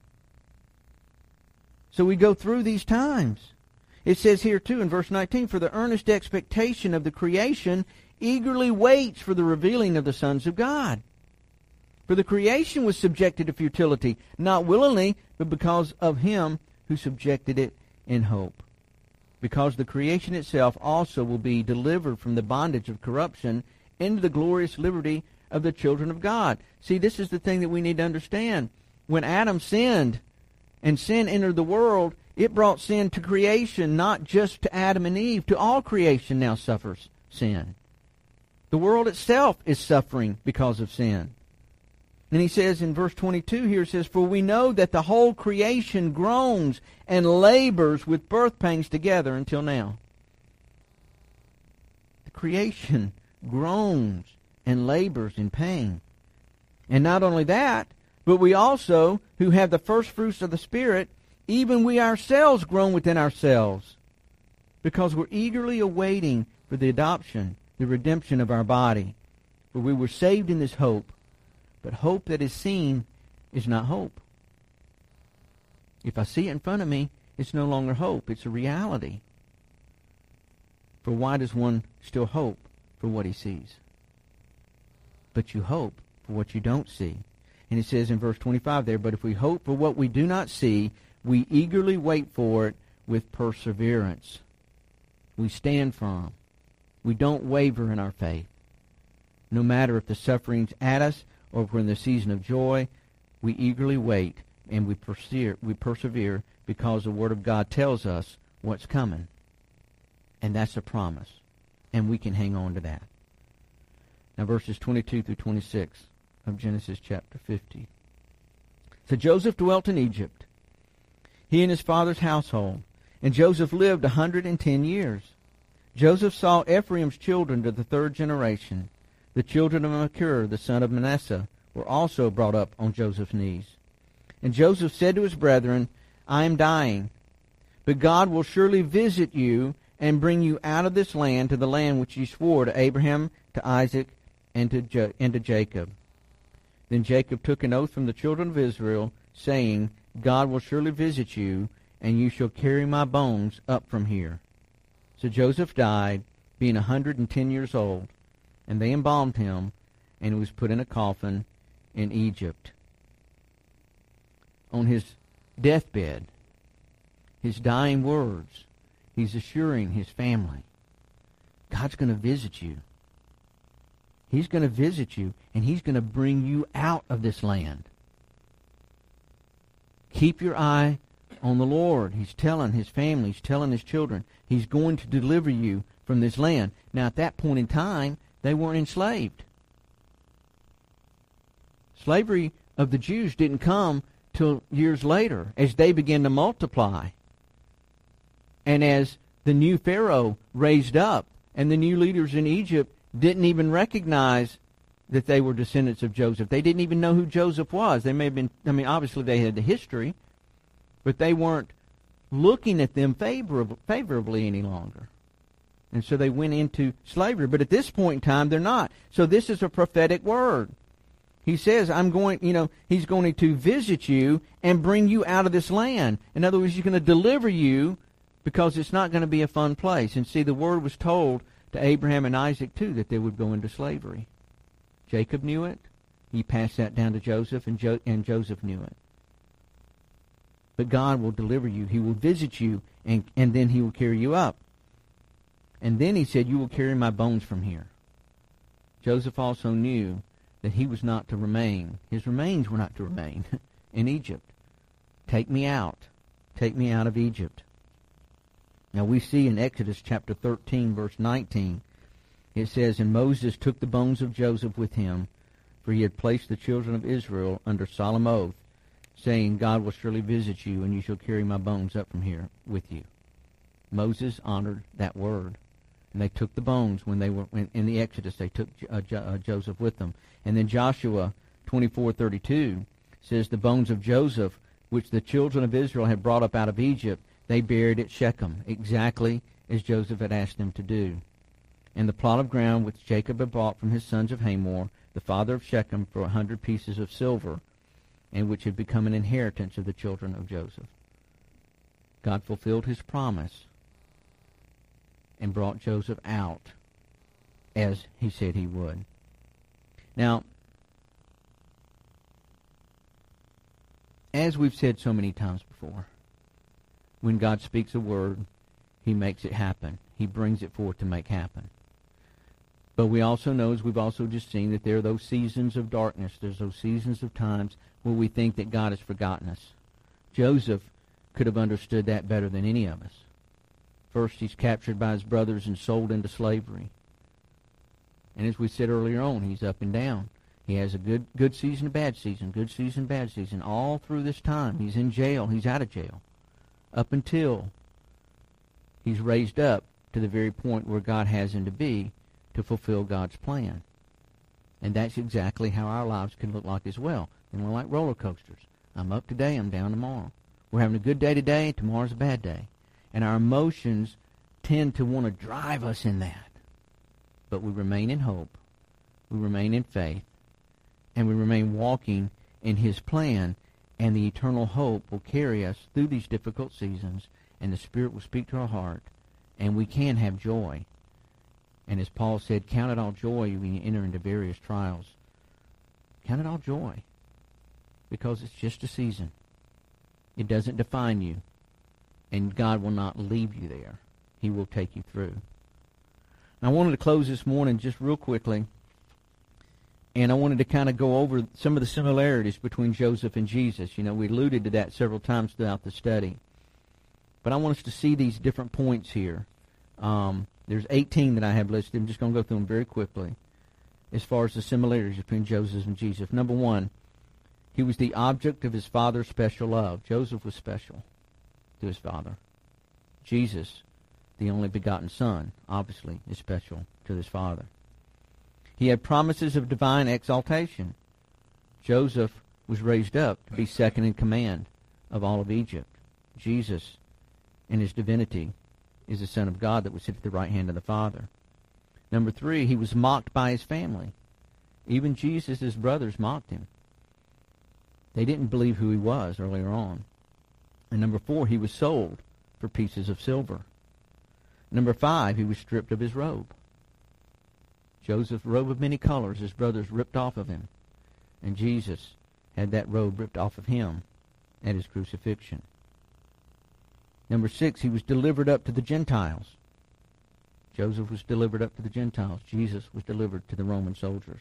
So we go through these times. It says here too in verse nineteen, for the earnest expectation of the creation eagerly waits for the revealing of the sons of God. For the creation was subjected to futility, not willingly, but because of Him who subjected it in hope. Because the creation itself also will be delivered from the bondage of corruption into the glorious liberty of the children of God. See, this is the thing that we need to understand. When Adam sinned and sin entered the world, it brought sin to creation, not just to Adam and Eve. To all creation now suffers sin. The world itself is suffering because of sin. And he says in verse twenty-two here, it says, for we know that the whole creation groans and labors with birth pangs together until now. The creation groans and labors in pain. And not only that, but we also, who have the first fruits of the Spirit, even we ourselves groan within ourselves, because we're eagerly awaiting for the adoption, the redemption of our body. For we were saved in this hope, but hope that is seen is not hope. If I see it in front of me, it's no longer hope, it's a reality. For why does one still hope for what he sees? But you hope for what you don't see. And it says in verse twenty-five there, but if we hope for what we do not see, we eagerly wait for it with perseverance. We stand firm. We don't waver in our faith. No matter if the suffering's at us or if we're in the season of joy, we eagerly wait and we persevere, we persevere because the Word of God tells us what's coming. And that's a promise. And we can hang on to that. Now verses twenty-two through twenty-six of Genesis chapter fifty. So Joseph dwelt in Egypt, he and his father's household, and Joseph lived a hundred and ten years. Joseph saw Ephraim's children to the third generation. The children of Machir, the son of Manasseh, were also brought up on Joseph's knees. And Joseph said to his brethren, I am dying, but God will surely visit you and bring you out of this land to the land which he swore to Abraham, to Isaac, and to, jo- and to Jacob. Then Jacob took an oath from the children of Israel, saying, God will surely visit you, and you shall carry my bones up from here. So Joseph died, being a hundred and ten years old, and they embalmed him, and he was put in a coffin in Egypt. On his deathbed, his dying words, he's assuring his family, God's going to visit you. He's going to visit you, and he's going to bring you out of this land. Keep your eye on the Lord. He's telling his family, he's telling his children, he's going to deliver you from this land. Now, at that point in time, they weren't enslaved. Slavery of the Jews didn't come till years later, as they began to multiply. And as the new Pharaoh raised up, and the new leaders in Egypt didn't even recognize that they were descendants of Joseph. They didn't even know who Joseph was. They may have been, I mean, obviously they had the history, but they weren't looking at them favorab- favorably any longer. And so they went into slavery. But at this point in time, they're not. So this is a prophetic word. He says, I'm going, you know, he's going to visit you and bring you out of this land. In other words, he's going to deliver you, because it's not going to be a fun place. And see, the word was told to Abraham and Isaac, too, that they would go into slavery. Jacob knew it. He passed that down to Joseph, and, jo- and Joseph knew it. But God will deliver you. He will visit you, and, and then he will carry you up. And then he said, you will carry my bones from here. Joseph also knew that he was not to remain. His remains were not to remain in Egypt. Take me out. Take me out of Egypt. Now we see in Exodus chapter thirteen, verse nineteen, it says, and Moses took the bones of Joseph with him, for he had placed the children of Israel under solemn oath, saying, God will surely visit you, and you shall carry my bones up from here with you. Moses honored that word. And they took the bones when they were in the Exodus. They took uh, jo- uh, Joseph with them. And then Joshua twenty-four thirty-two says, the bones of Joseph, which the children of Israel had brought up out of Egypt, they buried at Shechem, exactly as Joseph had asked them to do. And the plot of ground which Jacob had bought from his sons of Hamor, the father of Shechem, for a hundred pieces of silver, and which had become an inheritance of the children of Joseph. God fulfilled his promise and brought Joseph out as he said he would. Now, as we've said so many times before, when God speaks a word, he makes it happen. He brings it forth to make happen. But we also know, as we've also just seen, that there are those seasons of darkness. There's those seasons of times where we think that God has forgotten us. Joseph could have understood that better than any of us. First, he's captured by his brothers and sold into slavery. And as we said earlier on, he's up and down. He has a good good season, a bad season, good season, bad season. All through this time, he's in jail, he's out of jail. Up until he's raised up to the very point where God has him to be to fulfill God's plan. And that's exactly how our lives can look like as well. And we're like roller coasters. I'm up today, I'm down tomorrow. We're having a good day today, and tomorrow's a bad day. And our emotions tend to want to drive us in that. But we remain in hope. We remain in faith. And we remain walking in His plan. And the eternal hope will carry us through these difficult seasons. And the Spirit will speak to our heart. And we can have joy. And as Paul said, count it all joy when you enter into various trials. Count it all joy. Because it's just a season. It doesn't define you. And God will not leave you there. He will take you through. And I wanted to close this morning just real quickly. And I wanted to kind of go over some of the similarities between Joseph and Jesus. You know, we alluded to that several times throughout the study. But I want us to see these different points here. Um, there's eighteen that I have listed. I'm just going to go through them very quickly as far as the similarities between Joseph and Jesus. Number one, he was the object of his father's special love. Joseph was special to his father. Jesus, the only begotten Son, obviously is special to his father. He had promises of divine exaltation. Joseph was raised up to be second in command of all of Egypt. Jesus, in his divinity, is the Son of God that would sit at the right hand of the Father. Number three, he was mocked by his family. Even Jesus' brothers mocked him. They didn't believe who he was earlier on. And number four, he was sold for pieces of silver. Number five, he was stripped of his robe. Joseph's robe of many colors, his brothers ripped off of him. And Jesus had that robe ripped off of him at his crucifixion. Number six, he was delivered up to the Gentiles. Joseph was delivered up to the Gentiles. Jesus was delivered to the Roman soldiers.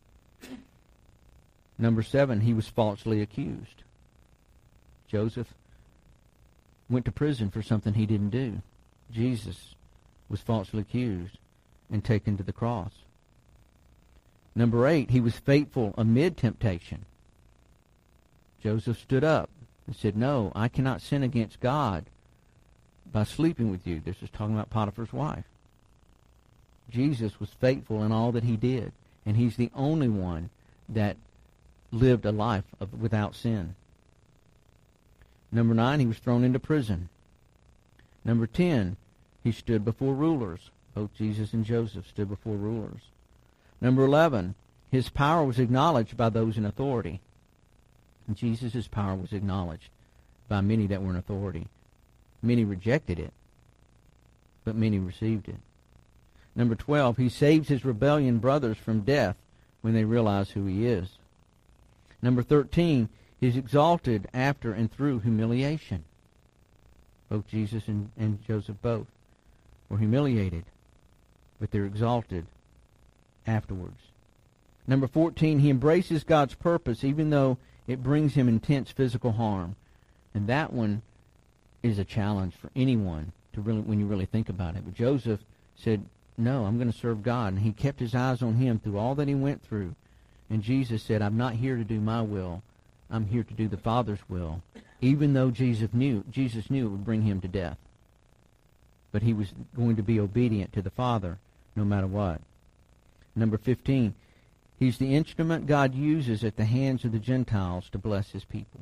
Number seven, he was falsely accused. Joseph went to prison for something he didn't do. Jesus was falsely accused and taken to the cross. Number eight, he was faithful amid temptation. Joseph stood up and said, no, I cannot sin against God by sleeping with you. This is talking about Potiphar's wife. Jesus was faithful in all that he did, and he's the only one that lived a life of, without sin. Number nine, he was thrown into prison. Number ten, he stood before rulers. Both Jesus and Joseph stood before rulers. Number eleven, his power was acknowledged by those in authority. And Jesus' power was acknowledged by many that were in authority. Many rejected it, but many received it. Number twelve, he saves his rebellion brothers from death when they realize who he is. Number thirteen, he's exalted after and through humiliation. Both Jesus and, and Joseph both were humiliated, but they're exalted afterwards. Number fourteen, he embraces God's purpose even though it brings him intense physical harm. And that one is a challenge for anyone to really, when you really think about it. But Joseph said, no, I'm going to serve God. And he kept his eyes on him through all that he went through. And Jesus said, I'm not here to do my will. I'm here to do the Father's will. Even though Jesus knew, Jesus knew it would bring him to death. But he was going to be obedient to the Father no matter what. Number fifteen, he's the instrument God uses at the hands of the Gentiles to bless his people.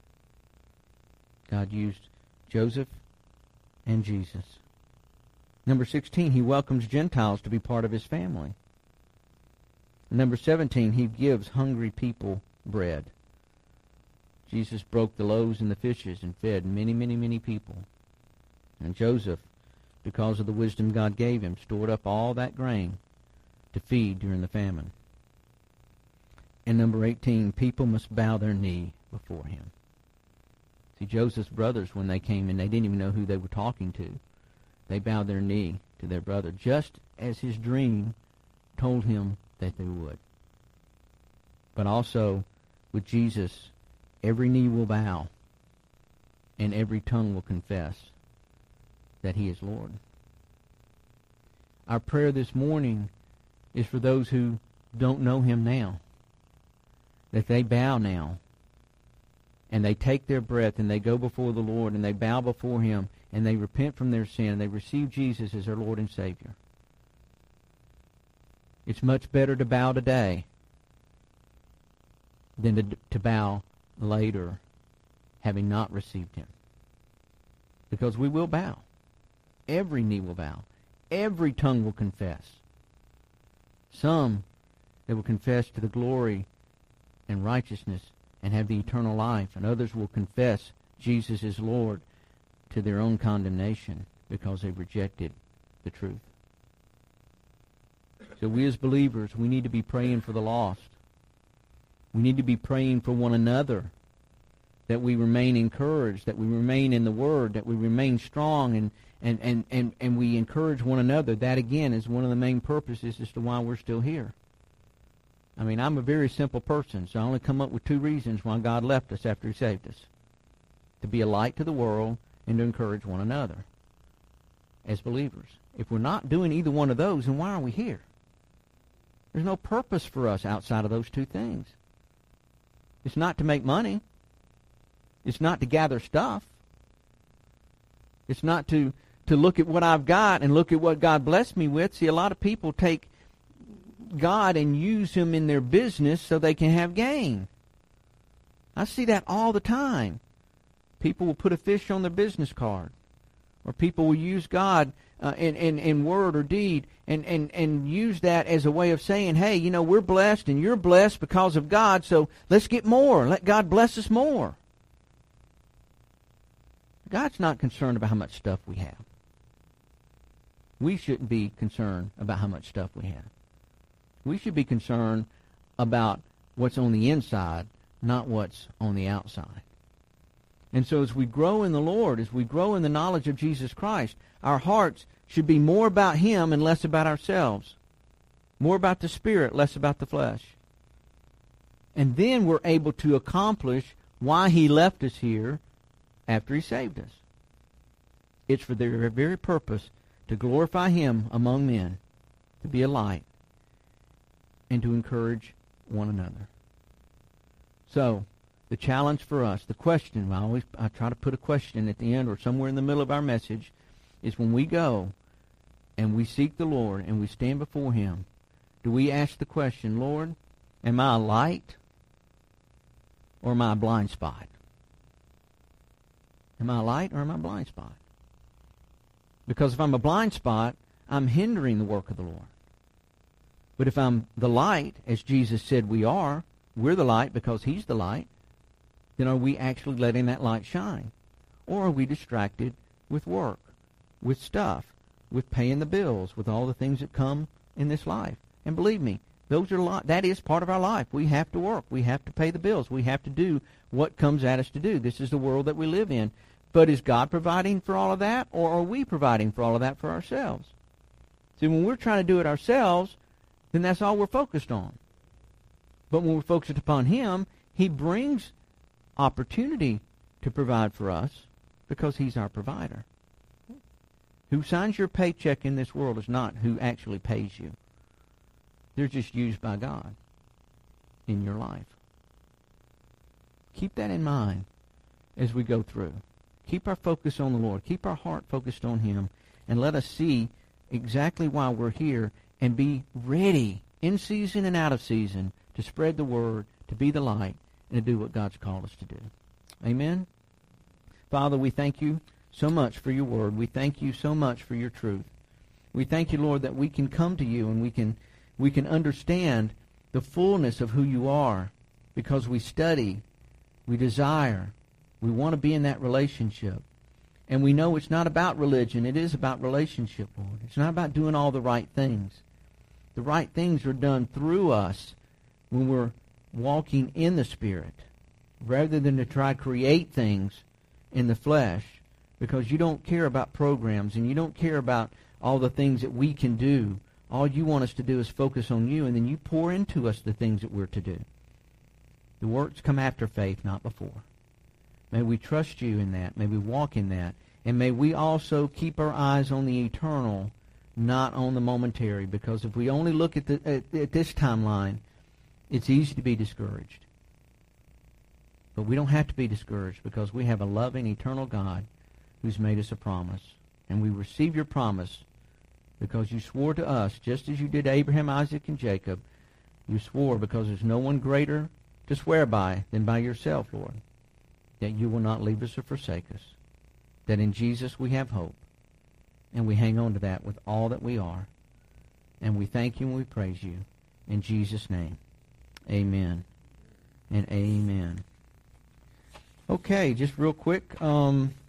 God used Joseph and Jesus. Number sixteen, he welcomes Gentiles to be part of his family. Number seventeen, he gives hungry people bread. Jesus broke the loaves and the fishes and fed many, many, many people. And Joseph, because of the wisdom God gave him, stored up all that grain to feed during the famine. And number eighteen, people must bow their knee before him. See, Joseph's brothers, when they came in, they didn't even know who they were talking to. They bowed their knee to their brother, just as his dream told him that they would. But also, with Jesus, every knee will bow, and every tongue will confess that he is Lord. Our prayer this morning is for those who don't know him now, that they bow now, and they take their breath, and they go before the Lord, and they bow before him, and they repent from their sin, and they receive Jesus as their Lord and Savior. It's much better to bow today than to, to bow later, having not received him. Because we will bow. Every knee will bow. Every tongue will confess. Some that will confess to the glory and righteousness and have the eternal life, and others will confess Jesus is Lord to their own condemnation because they've rejected the truth. So we as believers, we need to be praying for the lost. We need to be praying for one another, that we remain encouraged, that we remain in the Word, that we remain strong, and, and, and, and, and we encourage one another. That, again, is one of the main purposes as to why we're still here. I mean, I'm a very simple person, so I only come up with two reasons why God left us after he saved us. To be a light to the world and to encourage one another as believers. If we're not doing either one of those, then why are we here? There's no purpose for us outside of those two things. It's not to make money. It's not to gather stuff. It's not to, to look at what I've got and look at what God blessed me with. See, a lot of people take God and use him in their business so they can have gain. I see that all the time. People will put a fish on their business card. Or people will use God uh, in, in, in word or deed and, and, and use that as a way of saying, hey, you know, we're blessed and you're blessed because of God, so let's get more. Let God bless us more. God's not concerned about how much stuff we have. We shouldn't be concerned about how much stuff we have. We should be concerned about what's on the inside, not what's on the outside. And so as we grow in the Lord, as we grow in the knowledge of Jesus Christ, our hearts should be more about him and less about ourselves. More about the Spirit, less about the flesh. And then we're able to accomplish why he left us here after he saved us. It's for the very purpose to glorify him among men, to be a light, and to encourage one another. So, the challenge for us, the question, I always I try to put a question at the end or somewhere in the middle of our message, is when we go and we seek the Lord and we stand before him, do we ask the question, Lord, am I a light or am I a blind spot? Am I a light or am I a blind spot? Because if I'm a blind spot, I'm hindering the work of the Lord. But if I'm the light, as Jesus said we are, we're the light because he's the light, then are we actually letting that light shine? Or are we distracted with work, with stuff, with paying the bills, with all the things that come in this life? And believe me, those are li- that is part of our life. We have to work. We have to pay the bills. We have to do what comes at us to do. This is the world that we live in. But is God providing for all of that, or are we providing for all of that for ourselves? See, when we're trying to do it ourselves, then that's all we're focused on. But when we're focused upon him, he brings opportunity to provide for us because he's our provider. Who signs your paycheck in this world is not who actually pays you. They're just used by God in your life. Keep that in mind as we go through. Keep our focus on the Lord. Keep our heart focused on him. And let us see exactly why we're here and be ready in season and out of season to spread the word, to be the light, and to do what God's called us to do. Amen? Father, we thank you so much for your word. We thank you so much for your truth. We thank you, Lord, that we can come to you and we can we can understand the fullness of who you are because we study, we desire, we want to be in that relationship. And we know it's not about religion. It is about relationship, Lord. It's not about doing all the right things. The right things are done through us when we're walking in the Spirit, rather than to try to create things in the flesh, because you don't care about programs and you don't care about all the things that we can do. All you want us to do is focus on you, and then you pour into us the things that we're to do. The works come after faith, not before. May we trust you in that. May we walk in that. And may we also keep our eyes on the eternal, not on the momentary, because if we only look at, the, at, at this timeline, it's easy to be discouraged. But we don't have to be discouraged because we have a loving, eternal God who's made us a promise. And we receive your promise because you swore to us, just as you did Abraham, Isaac, and Jacob. You swore because there's no one greater to swear by than by yourself, Lord. that you will not leave us or forsake us, that in Jesus we have hope, and we hang on to that with all that we are. And we thank you and we praise you. In Jesus' name, amen and amen. Okay, just real quick. Um...